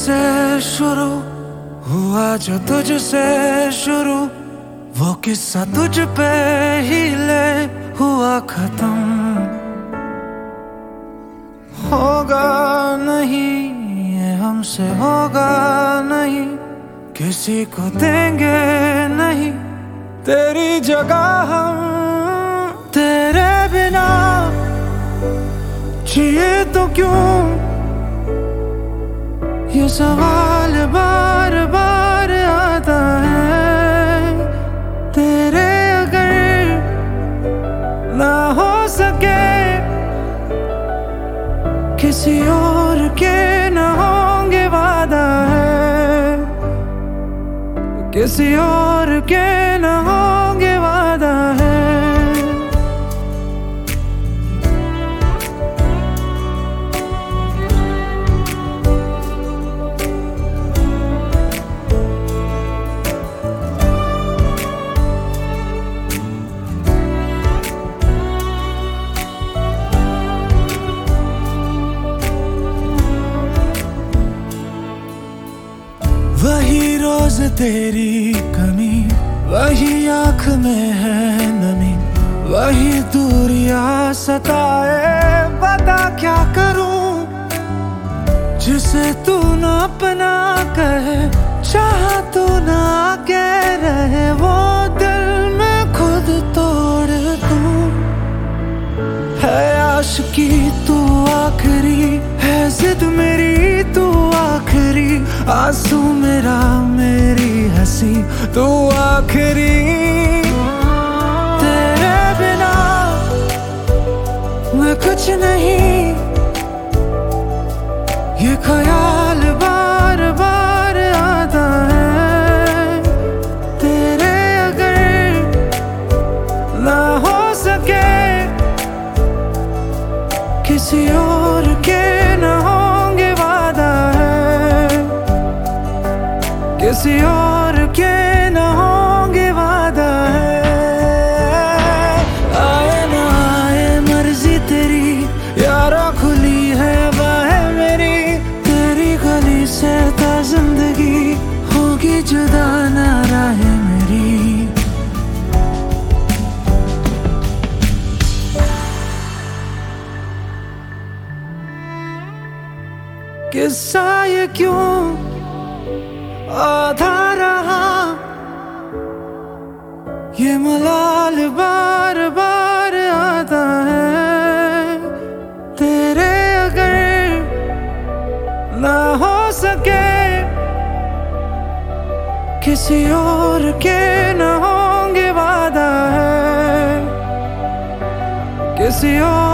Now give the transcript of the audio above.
से शुरू हुआ जो तुझसे शुरू, वो किस्सा तुझ पे ही ले हुआ खत्म। होगा नहीं ये हमसे, होगा नहीं किसी को देंगे नहीं तेरी जगह हम। तेरे बिना जिए तो क्यों, ये सवाल बार बार आता है। तेरे अगर ना हो सके किसी और के न होंगे वादा है, किसी और के न होंगे वादा है। वही रोज तेरी कमी, वही आँख में है नमी, वही दूरियां सताए बता क्या करूं। जिसे तू ना अपना कहे, चाहा तू ना कह रहे, वो दिल में खुद तोड़ दूं। है आशिकी तू आखिरी, है जिद मेरी तू आखिरी, आंसू मेरा मेरी हंसी तू आखिरी। तेरे बिना मैं कुछ नहीं, ये ख्याल बार बार आता है। तेरे अगर ना हो सके किसी और के न होंगे वादा है, किसी और के न होंगे वादा है। आए ना आए मर्जी तेरी यारा, खुली है बाहें मेरी, तेरी गली से ता जिंदगी होगी जुदा ना राहें मेरी। किस्सा ये क्यों आधा रहा, ये मलाल बार बार आता है। तेरे अगर ना हो सके किसी और के न होंगे वादा है, किसी और